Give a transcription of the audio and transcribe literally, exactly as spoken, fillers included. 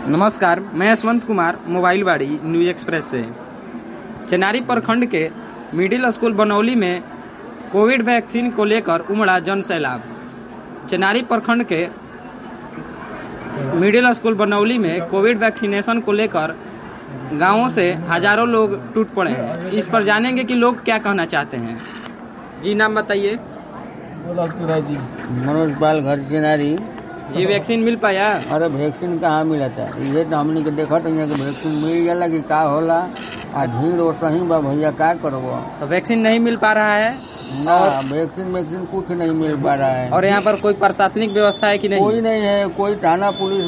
नमस्कार, मैं यशवंत कुमार मोबाइल वाड़ी न्यूज एक्सप्रेस से। चेनारी प्रखंड के मिडिल स्कूल बनौली में कोविड वैक्सीन को लेकर उमड़ा जन सैलाब। चेनारी प्रखंड के मिडिल स्कूल बनौली में कोविड वैक्सीनेशन को लेकर गांवों से हजारों लोग टूट पड़े हैं। इस पर जानेंगे कि लोग क्या कहना चाहते हैं। जी, नाम बताइए। मनोज पाल घर चेनारी। जी, वैक्सीन मिल पाया? अरे वैक्सीन कहाँ मिला था? ये तो हमने के देखा तो वैक्सीन मिल जाला कि का होला। आ भीड़ और सही बा भैया, का करबो। तो वैक्सीन नहीं मिल पा रहा है ना, वैक्सीन वैक्सीन कुछ नहीं मिल पा रहा है। और यहाँ पर कोई प्रशासनिक व्यवस्था है कि नहीं? कोई नहीं है, कोई थाना पुलिस